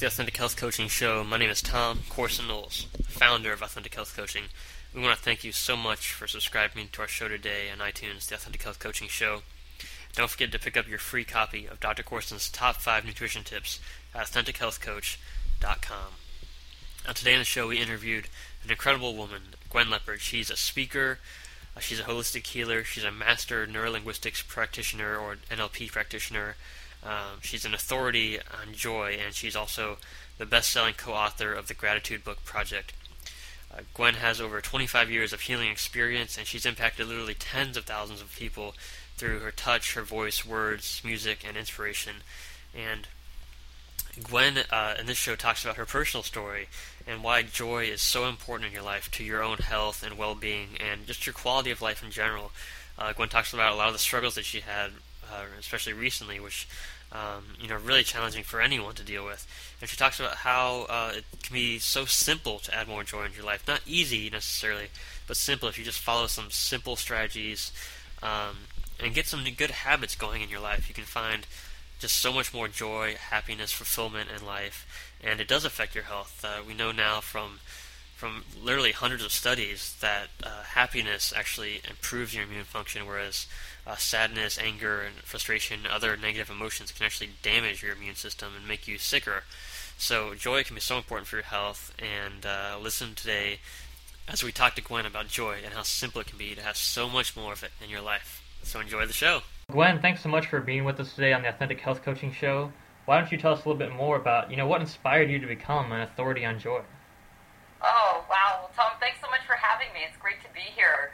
the Authentic Health Coaching Show. My name is Tom Corson-Knowles, founder of Authentic Health Coaching. We want to thank you so much for subscribing to our show today on iTunes, the Authentic Health Coaching Show. Don't forget to pick up your free copy of Dr. Corson's Top 5 Nutrition Tips at AuthenticHealthCoach.com. Now, today on the show, we interviewed an incredible woman, Gwen Leopard. She's a speaker, she's a holistic healer, she's a master neurolinguistics practitioner or NLP practitioner. She's an authority on joy, and she's also the best-selling co-author of the Gratitude Book Project. Gwen has over 25 years of healing experience, and she's impacted literally tens of thousands of people through her touch, her voice, words, music, and inspiration. And Gwen, in this show, talks about her personal story and why joy is so important in your life to your own health and well-being and just your quality of life in general. Gwen talks about a lot of the struggles that she had, especially recently, which really challenging for anyone to deal with. And she talks about how it can be so simple to add more joy in your life. Not easy necessarily, but simple if you just follow some simple strategies and get some good habits going in your life. You can find just so much more joy, happiness, fulfillment in life, and it does affect your health. We know now from literally hundreds of studies that happiness actually improves your immune function, whereas sadness, anger, and frustration, other negative emotions can actually damage your immune system and make you sicker. So joy can be so important for your health, and listen today as we talk to Gwen about joy and how simple it can be to have so much more of it in your life. So enjoy the show. Gwen, thanks so much for being with us today on the Authentic Health Coaching Show. Why don't you tell us a little bit more about, what inspired you to become an authority on joy? Oh, wow. Well, Tom, thanks so much for having me. It's great to be here.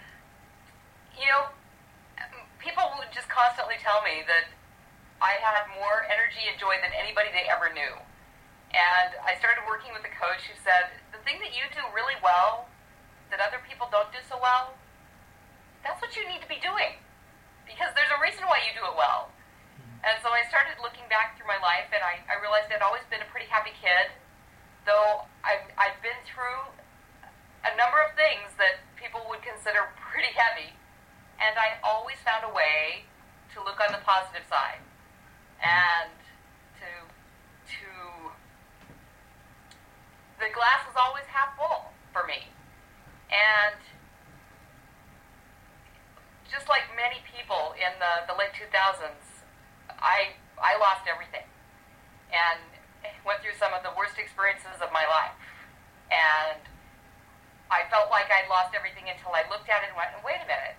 People would just constantly tell me that I had more energy and joy than anybody they ever knew. And I started working with a coach who said, the thing that you do really well, that other people don't do so well, that's what you need to be doing. Because there's a reason why you do it well. And so I started looking back through my life, and I realized I'd always been a pretty happy kid, though I've been through a number of things that people would consider pretty heavy, and I always found a way to look on the positive side, and to the glass was always half full for me. And just like many people in the late 2000s, I lost everything and went through some of the worst experiences of my life. And I felt like I'd lost everything until I looked at it and went, wait a minute.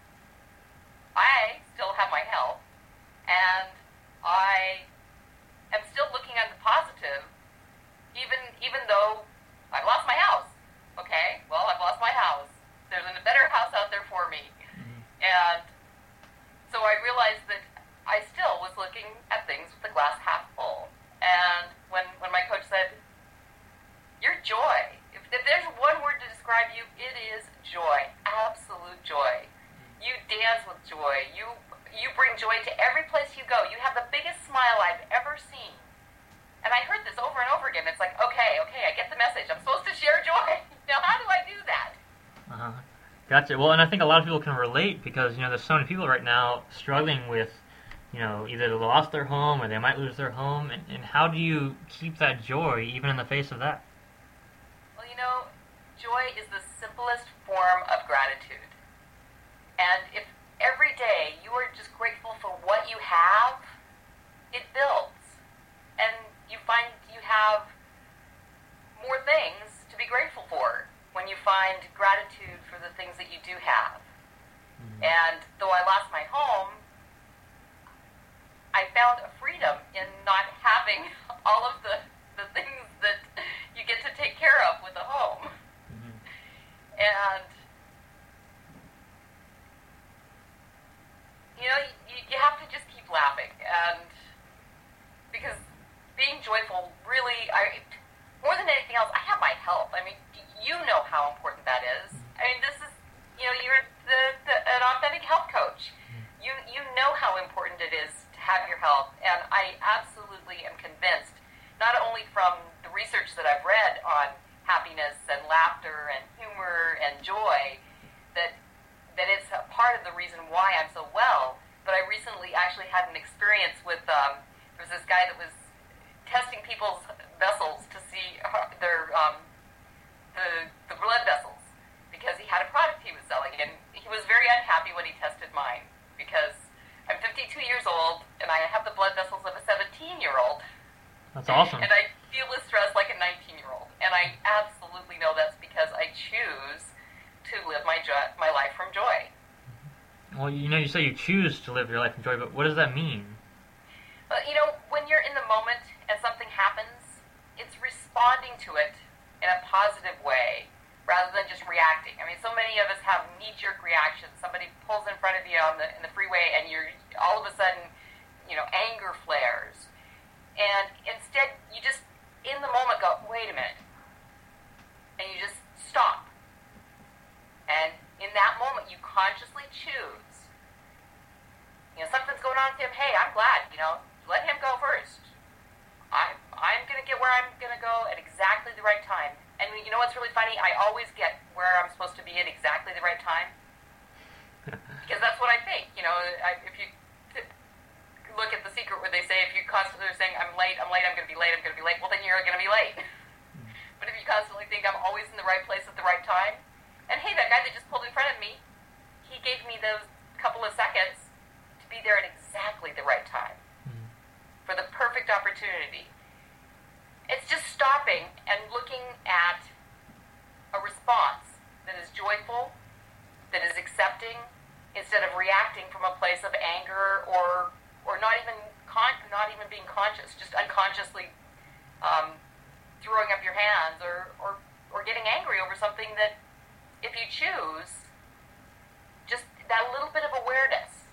I still have my health, and I am still looking at the positive, even though I've lost my house. Okay, well, I've lost my house. There's a better house out there for me. And so I realized that I still was looking at things with the glass half full. And when my coach said, your joy, if there's one word to describe you, it is joy, absolute joy. You dance with joy. You bring joy to every place you go. You have the biggest smile I've ever seen. And I heard this over and over again. It's like, okay, I get the message. I'm supposed to share joy. Now, how do I do that? Gotcha. Well, and I think a lot of people can relate because, there's so many people right now struggling with, either they lost their home or they might lose their home. And how do you keep that joy even in the face of that? Well, joy is the simplest form of gratitude. And if every day you are just grateful for what you have, it builds. And you find you have more things to be grateful for when you find gratitude for the things that you do have. And though I lost my home, I found a freedom in not having all of the things that you get to take care of with a home. And you have to just keep laughing, and because being joyful really, more than anything else, I have my health. I mean, you know how important that is. I mean, this is, you're an authentic health coach. You know how important it is to have your health, and I absolutely am convinced, not only from the research that I've read on happiness and laughter and humor and joy, that it's a part of the reason why I'm so well. But I recently actually had an experience with, there was this guy that was testing people's vessels to see the blood vessels because he had a product he was selling, and he was very unhappy when he tested mine because I'm 52 years old and I have the blood vessels of a 17-year-old. That's awesome. And I feel the stress like a 19-year-old, and I absolutely know that's because I choose to live my life from joy. Well, you say you choose to live your life in joy, but what does that mean? When you're in the moment and something happens, it's responding to it in a positive way rather than just reacting. I mean, so many of us have knee-jerk reactions. Somebody pulls in front of you in the freeway, and you're all of a sudden, anger flares. And instead, you just, in the moment, go, wait a minute. And you just stop. And in that moment, you consciously choose. Something's going on with him. Hey, I'm glad, let him go first. I'm going to get where I'm going to go at exactly the right time. And you know what's really funny? I always get where I'm supposed to be at exactly the right time. Because that's what I think. If you look at The Secret where they say if you constantly are saying, I'm late, I'm going to be late, well, then you're going to be late. But if you constantly think I'm always in the right place at the right time, and hey, that guy that just pulled in front of me, he gave me those couple of seconds to be there at exactly the right time for the perfect opportunity. It's just stopping and looking at a response that is joyful, that is accepting, instead of reacting from a place of anger or not even being conscious, just unconsciously throwing up your hands or getting angry over something that, if you choose, just that little bit of awareness,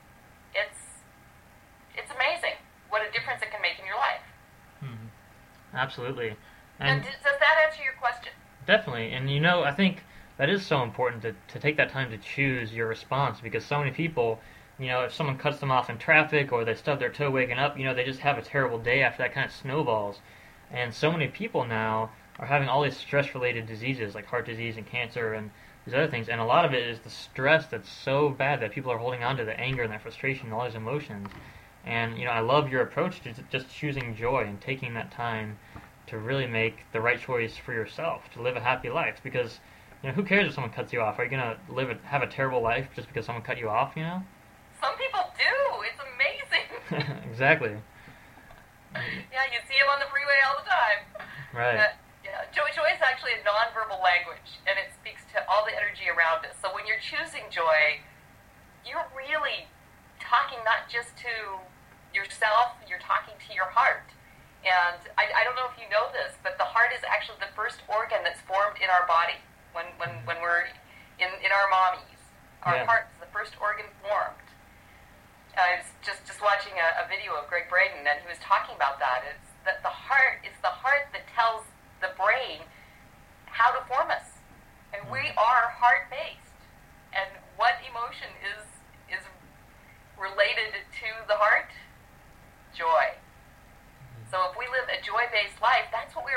it's amazing what a difference it can make in your life. Absolutely. And does that answer your question? Definitely. And I think that is so important to take that time to choose your response, because so many people, if someone cuts them off in traffic or they stub their toe waking up, they just have a terrible day after that kind of snowballs. And so many people now are having all these stress-related diseases like heart disease and cancer and these other things. And a lot of it is the stress that's so bad that people are holding on to the anger and that frustration and all these emotions. And, I love your approach to just choosing joy and taking that time to really make the right choice for yourself, to live a happy life. Because, who cares if someone cuts you off? Are you going to have a terrible life just because someone cut you off, Some people do. It's amazing. Exactly. Yeah, you see them on the freeway all the time. Right. Joy is actually a nonverbal language, and it speaks to all the energy around us. So when you're choosing joy, you're really talking not just to yourself, you're talking to your heart. And I don't know if you know this, but the heart is actually the first organ that's formed in our body when we're in our mommies. Our heart is the first organ formed. I was just watching a video of Greg Braden, and he was talking about that. It's that the heart that tells the brain how to form us. And we are heart-based. And what emotion is related to the heart? Joy. So if we live a joy-based life, that's why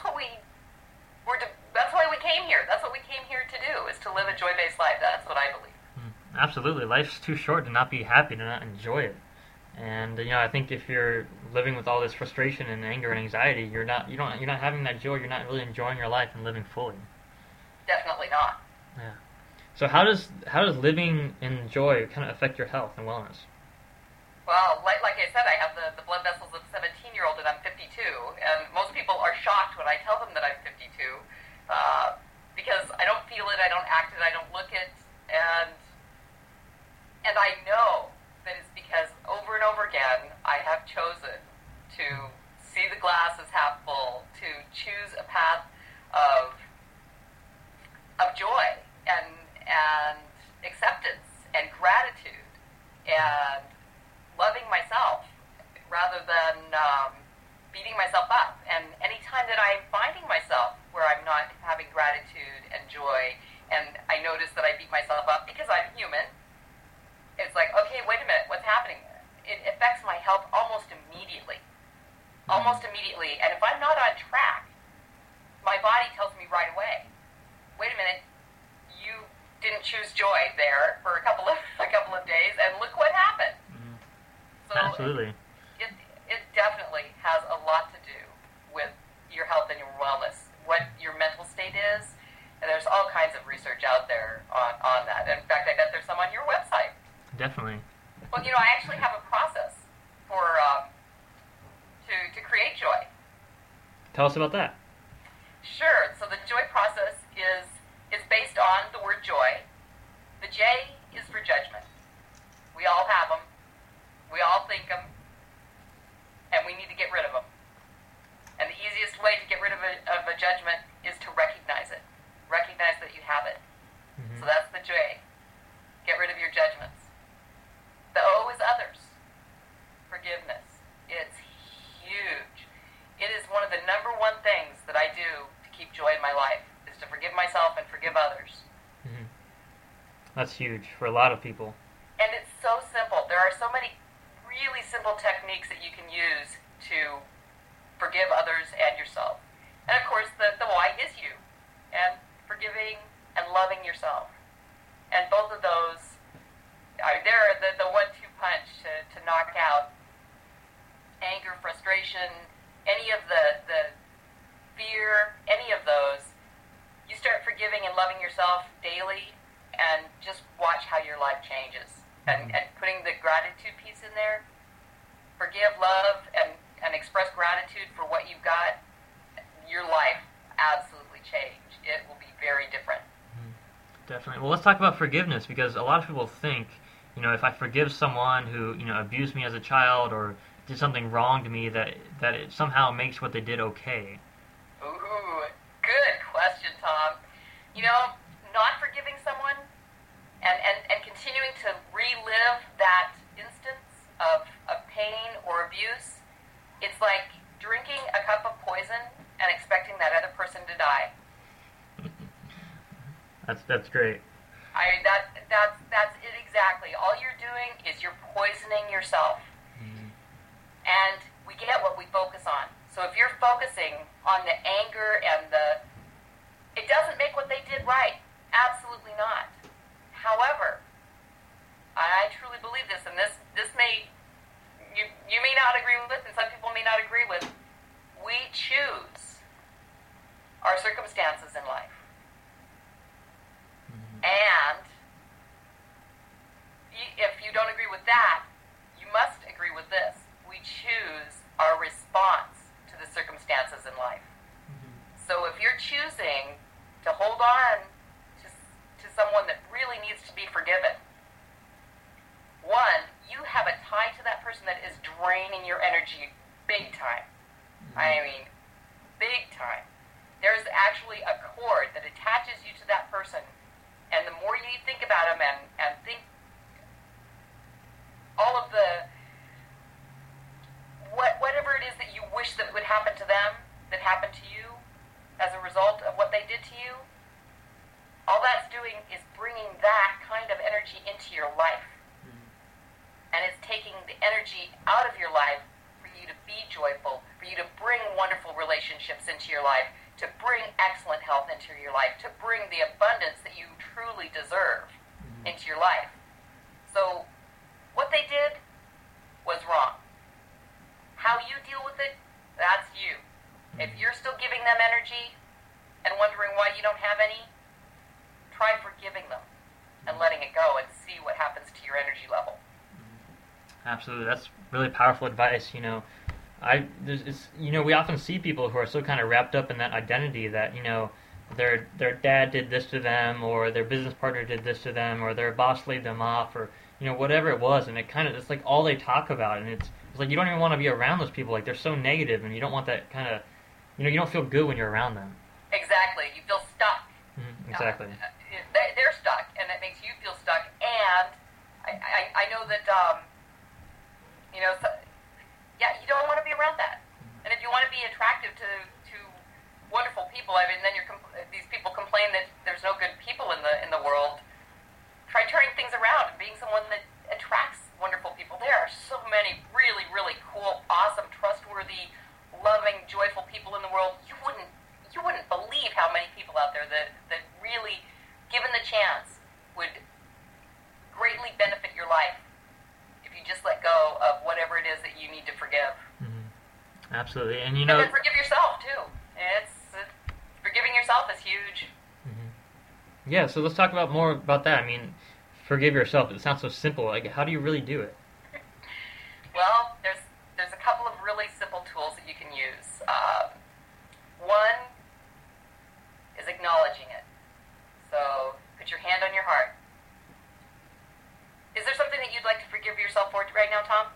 we came here. That's what we came here to do, is to live a joy-based life. That's what I believe. Absolutely. Life's too short to not be happy, to not enjoy it. And I think if you're living with all this frustration and anger and anxiety, you're not having that joy. You're not really enjoying your life and living fully. Definitely not. Yeah. So how does living in joy kind of affect your health and wellness? Well, like I said, I have the blood vessels of a 17-year-old, and I'm 52. And most people are shocked when I tell them that I'm 52 because I don't feel it, I don't act it, I don't look it, and I know that it's because over and over again I have chosen to see the glass as half full, to choose a path of joy and acceptance and gratitude and loving myself rather than beating myself up. And anytime that I'm finding myself where I'm not having gratitude and joy, and I notice that I beat myself up because I'm human, it's like, okay, wait a minute, what's happening? It affects my health almost immediately. Almost immediately. And if I'm not on track, my body tells me right away, wait a minute, you didn't choose joy there for a couple of days, and look what happened. So Absolutely. It definitely has a lot to do with your health and your wellness, what your mental state is. And there's all kinds of research out there on that. In fact, I bet there's some on your website. Definitely. Well, I actually have a process for to create joy. Tell us about that. Sure. So the joy process is based on the word joy. The J is for judgment. We all have them. We all think them. And we need to get rid of them. And the easiest way to get rid of a judgment is to recognize it. Recognize that you have it. Mm-hmm. So that's the J. Get rid of your judgments. The O is others. Forgiveness. It's huge. It is one of the number one things that I do to keep joy in my life, is to forgive myself and forgive others. Mm-hmm. That's huge for a lot of people. And it's so simple. There are so many really simple techniques that you can use to forgive others and yourself. And of course, the Y is you. And forgiving and loving yourself. And both of those they're the 1-2 punch to knock out anger, frustration, any of the fear, any of those. You start forgiving and loving yourself daily, and just watch how your life changes. And putting the gratitude piece in there, forgive, love, and express gratitude for what you've got, your life absolutely change. It will be very different. Definitely. Well, let's talk about forgiveness, because a lot of people think, if I forgive someone who, abused me as a child or did something wrong to me, that it somehow makes what they did okay. Ooh, good question, Tom. Not forgiving someone and continuing to relive that instance of pain or abuse, it's like drinking a cup of poison and expecting that other person to die. That's great. That's it exactly. All you're doing is you're poisoning yourself. Mm-hmm. And we get what we focus on. So if you're focusing on the anger and it doesn't make what they did right. Absolutely not. However, I truly believe this, and this may, you may not agree with, and some people may not agree with. We choose our circumstances in life. And if you don't agree with that, you must agree with this. We choose our response to the circumstances in life. Mm-hmm. So if you're choosing to hold on to someone that really needs to be forgiven, one, you have a tie to that person that is draining your energy big time. Mm-hmm. I mean, big time. There's actually a cord that attaches you to that person. And the more you think about them and think all of whatever it is that you wish that would happen to them, that happened to you as a result of what they did to you, all that's doing is bringing that kind of energy into your life. Mm-hmm. And it's taking the energy out of your life for you to be joyful, for you to bring wonderful relationships into your life, to bring excellent health into your life, to bring the abundance that you truly deserve into your life. So what they did was wrong. How you deal with it, that's you. If you're still giving them energy and wondering why you don't have any, try forgiving them and letting it go and see what happens to your energy level. Absolutely. That's really powerful advice. We often see people who are so kind of wrapped up in that identity that, their dad did this to them, or their business partner did this to them, or their boss laid them off, or, whatever it was. And it's like all they talk about. And it's like you don't even want to be around those people. Like, they're so negative, and you don't want that kind of, you don't feel good when you're around them. Exactly. You feel stuck. Mm-hmm. Exactly. They're stuck, and that makes you feel stuck. And I know that, you don't want to be around that. And if you want to be attractive to wonderful people, I mean, then these people complain that there's no good people in the world. Try turning things around and being someone that attracts wonderful people. There are so many really, really cool, awesome, trustworthy, loving, joyful people in the world. You wouldn't believe how many people out there that really, given the chance, would greatly benefit your life if you just let go of whatever it is that you need to forgive. Mm-hmm. Absolutely. And and then forgive yourself too. Forgiving yourself is huge. Yeah, so let's talk about more about that. I mean, forgive yourself. It sounds so simple. Like, how do you really do it? Well, there's a couple of really simple tools that you can use. One is acknowledging it. So put your hand on your heart. Is there something that you'd like to forgive yourself for right now, Tom?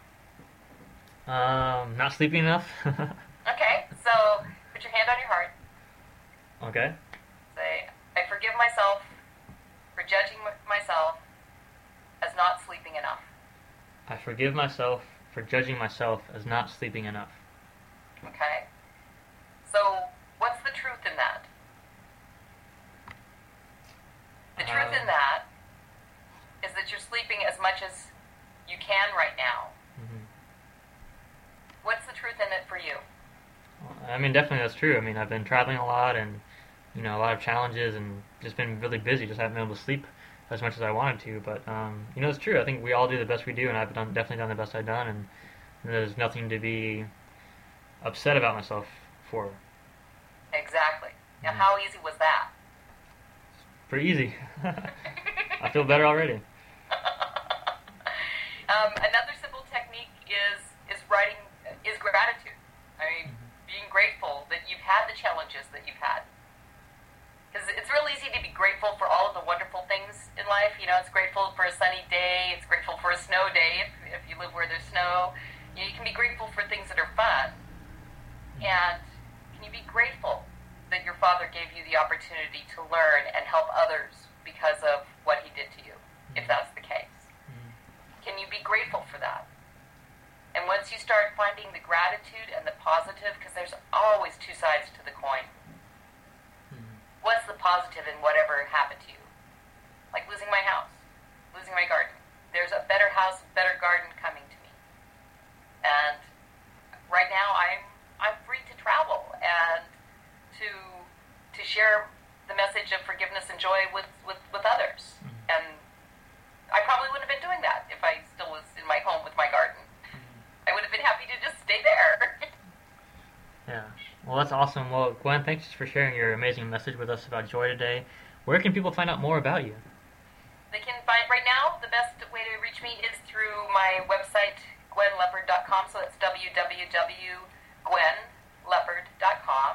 Not sleeping enough. Okay, so put your hand on your heart. Okay. Say, I forgive myself for judging myself as not sleeping enough. I forgive myself for judging myself as not sleeping enough. Okay? So, what's the truth in that? The truth in that is that you're sleeping as much as you can right now. What's the truth in it for you? I mean, definitely that's true. I mean, I've been traveling a lot and, you know, a lot of challenges and just been really busy. Just haven't been able to sleep as much as I wanted to. But, you know, it's true. I think we all do the best we do, and I've definitely done the best I've done. And there's nothing to be upset about myself for. Exactly. Now, how easy was that? Pretty easy. I feel better already. Another simple technique is gratitude. I mean, being grateful that you've had the challenges that you've had. Because it's real easy to be grateful for all of the wonderful things in life. You know, it's grateful for a sunny day. It's grateful for a snow day if you live where there's snow. You can be grateful for things that are fun. And can you be grateful that your father gave you the opportunity to learn and help others because of what he did to you, if that's the case? Can you be grateful for that? And once you start finding the gratitude and the positive, because there's always two sides to the coin. What's the positive in whatever happened to you? Like losing my house, losing my garden. There's a better house, better garden coming to me. And right now I'm free to travel and to share the message of forgiveness and joy with others. And I probably wouldn't have been doing that if I still was in my home with my garden. I would have been happy to just stay there. Yeah. Well, that's awesome. Well, Gwen, thanks for sharing your amazing message with us about joy today. Where can people find out more about you? They can find, right now, the best way to reach me is through my website, GwenLeopard.com. So that's www.gwenleopard.com.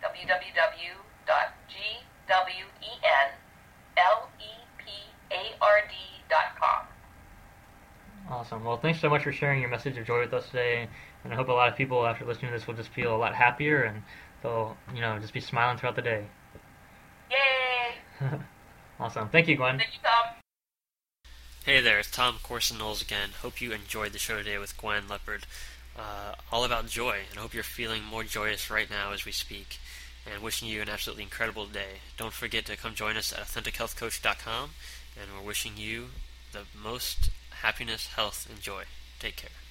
www.GwenLeopard.com. Awesome. Well, thanks so much for sharing your message of joy with us today. And I hope a lot of people, after listening to this, will just feel a lot happier and they'll, you know, just be smiling throughout the day. Yay! Awesome. Thank you, Gwen. Thank you, Tom. Hey there, it's Tom Corson Knowles again. Hope you enjoyed the show today with Gwen Leopard. All about joy, and I hope you're feeling more joyous right now as we speak. And wishing you an absolutely incredible day. Don't forget to come join us at AuthenticHealthCoach.com, and we're wishing you the most happiness, health, and joy. Take care.